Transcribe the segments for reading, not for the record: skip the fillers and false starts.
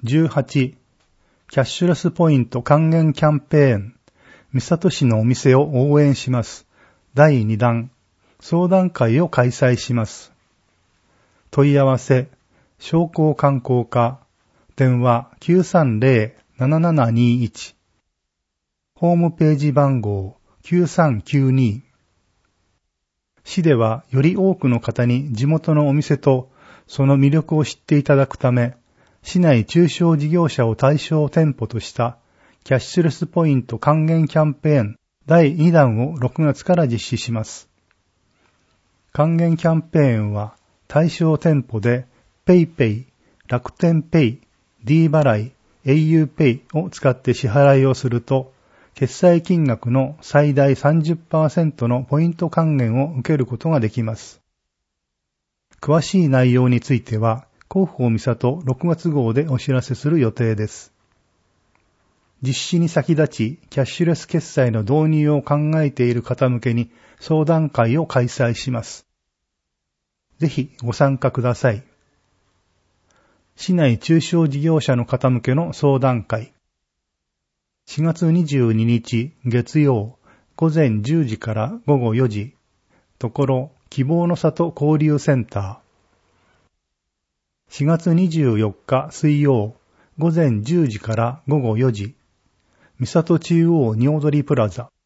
18、キャッシュレスポイント還元キャンペーン、三郷市のお店を応援します。第2弾、相談会を開催します。問い合わせ、商工観光課、電話 930-7721、ホームページ番号9392。市ではより多くの方に地元のお店とその魅力を知っていただくため、市内中小事業者を対象店舗としたキャッシュレスポイント還元キャンペーン第2弾を6月から実施します。還元キャンペーンは対象店舗で PayPay、楽天ペイ、D 払い、auPay を使って支払いをすると、決済金額の最大 30% のポイント還元を受けることができます。詳しい内容については、広報三郷6月号でお知らせする予定です。実施に先立ち、キャッシュレス決済の導入を考えている方向けに相談会を開催します。ぜひご参加ください。市内中小事業者の方向けの相談会。4月22日月曜午前10時から午後4時、ところ希望の里交流センター。4月24日水曜午前10時から午後4時、三郷中央におどりプラザ。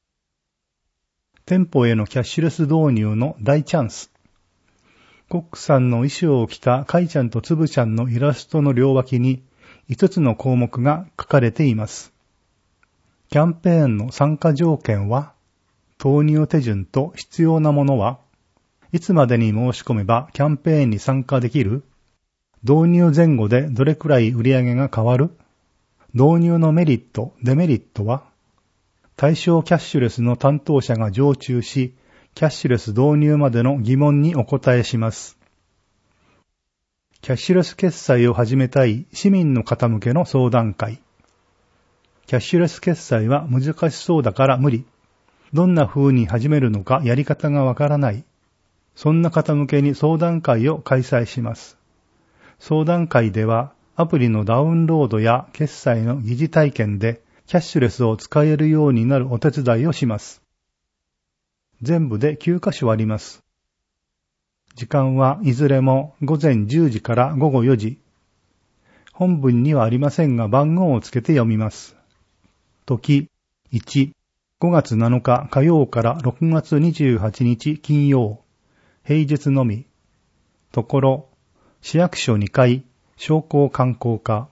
店舗へのキャッシュレス導入の大チャンス。コックさんの衣装を着たカイちゃんとつぶちゃんのイラストの両脇に5つの項目が書かれています。キャンペーンの参加条件は、投入手順と必要なものは、いつまでに申し込めばキャンペーンに参加できる？導入前後でどれくらい売上が変わる？導入のメリット、デメリットは？対象キャッシュレスの担当者が常駐し、キャッシュレス導入までの疑問にお答えします。キャッシュレス決済を始めたい市民の方向けの相談会。キャッシュレス決済は難しそうだから無理。どんな風に始めるのかやり方がわからない。そんな方向けに相談会を開催します。相談会ではアプリのダウンロードや決済の疑似体験でキャッシュレスを使えるようになるお手伝いをします。全部で9カ所あります。時間はいずれも午前10時から午後4時。本文にはありませんが番号をつけて読みます。時1、5月7日火曜から6月28日金曜。平日のみ。ところ、市役所2階、商工観光課。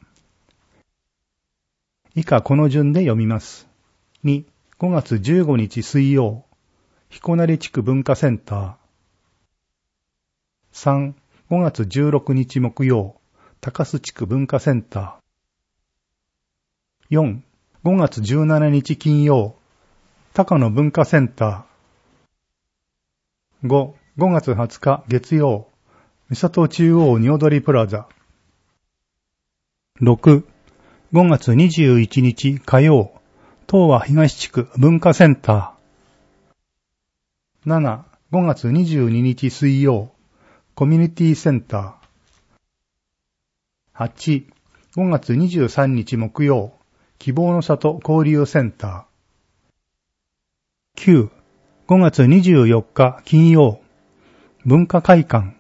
以下この順で読みます。2、5月15日水曜。彦成地区文化センター。3、5月16日木曜。高須地区文化センター。4、5月17日金曜。高野文化センター。5、5月20日月曜。三郷中央におどりプラザ。6、5月21日火曜。東和東地区文化センター。7、5月22日水曜。コミュニティセンター。8、5月23日木曜。希望の里交流センター。9、5月24日金曜。文化会館。